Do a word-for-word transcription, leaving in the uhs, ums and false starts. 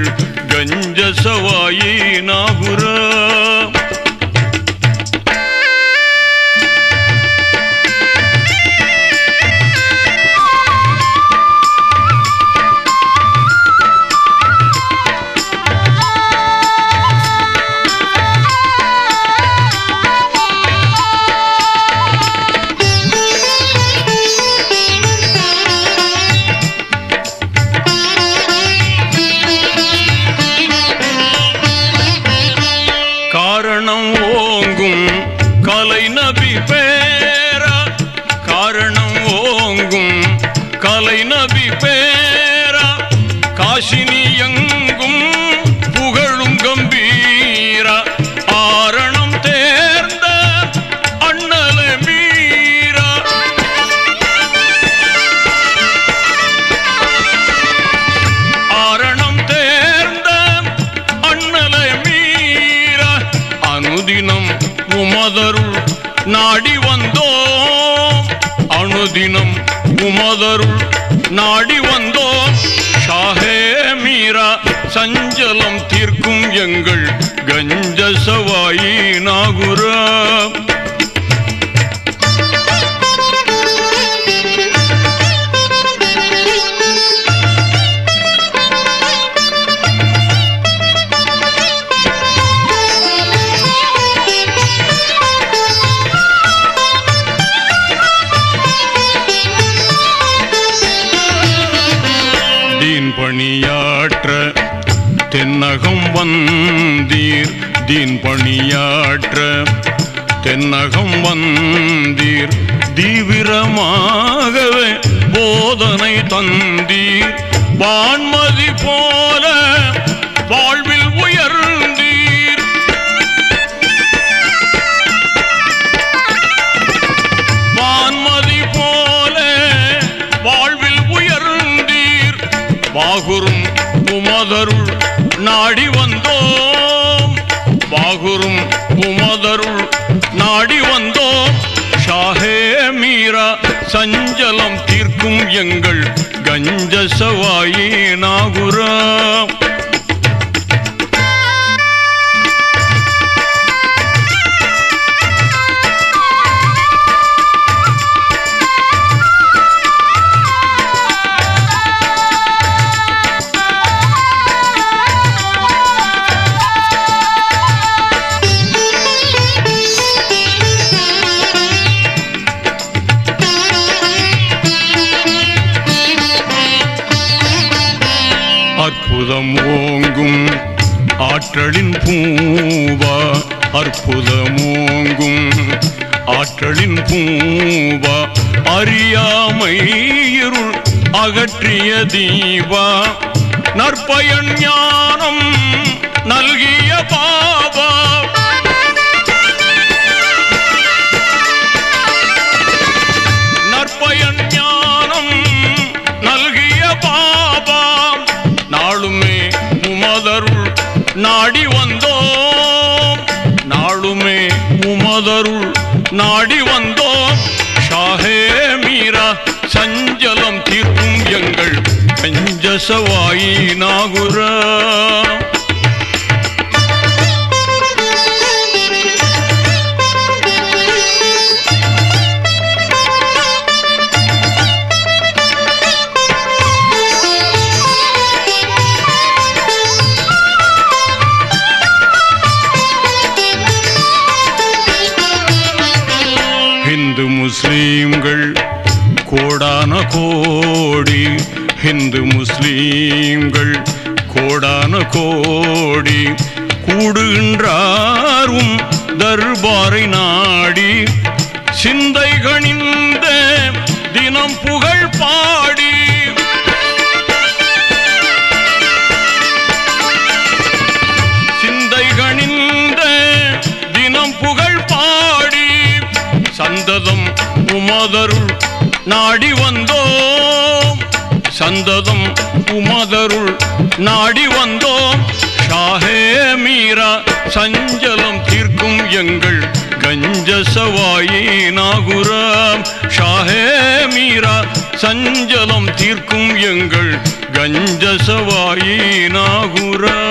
எங்கள் கஞ்ச சவாயி நாகுரம். காரணம் ஓங்கும் கலை நபி பேரா, காரணம் ஓங்கும் கலை நபி பேரா, காசினி எங்கும் புகழும் கம்பீரா, ஆரணம் தேர்ந்த அண்ணல மீரா, ஆரணம் தேர்ந்த அண்ணல மீரா, அனுதினம் உமதருள் நாடி வந்தோம், அனுதினம் உமதருள் நாடி வந்தோம். ஷாஹே மீரா சஞ்சலம் தீர்க்கும் எங்கள் கஞ்ச சவாயி நாகுரம். தீன் பணியாற்ற தென்னகம் வந்தீர், தீன் பணியாற்ற தென்னகம் வந்தீர், தீவிரமாகவே போதனை தந்தீர், வான்மதி போல வாழ்வில் உயர்ந்தீர், வான்மதி போல வாழ்வில் உயர்ந்தீர், பாகுரும் உமதருள் நாடி வந்தோம், பாகுரும் உமதருள் நாடி வந்தோம். ஷாஹே மீரா சஞ்சலம் தீர்க்கும் எங்கள் கஞ்ச சவாயி நாகுரம். அற்புதம் ஓங்கும் ஆற்றலின் பூவா, அற்புதம் ஓங்கும் ஆற்றலின் பூவா, அறியாமை இருள் அகற்றிய தீபா, நற்பயன் ஞானம் நல்கிய பாபா, நற்பயன் ஞானம் நல்கிய பாபா, நாளுமே உமதருள் நாடி வந்தோம், நாளுமே உமதருள் நாடி வந்தோம். ஷாஹே மீரா சஞ்சலம் தீர்க்கும் எங்கள் கஞ்ச சவாயி நாகுரம். ஹிந்து முஸ்லீம்கள் கோடான கோடி, ஹிந்து முஸ்லீம்கள் கோடான கோடி கூடுகின்றாரும் தர்பாரை நாடி, சிந்தை கணிந்த தினம் புகழ் பாடி, சிந்தை கணிந்த தினம் புகழ் பாடி, சந்ததம் உமதருள் நாடி வந்தோம், சந்ததம் உமதருள் நாடி வந்தோம். ஷாஹே மீரா சஞ்சலம் தீர்க்கும் எங்கள் கஞ்ச சவாயி நாகுரம். ஷாஹே மீரா சஞ்சலம் தீர்க்கும் எங்கள் गंजसवाई नागुरा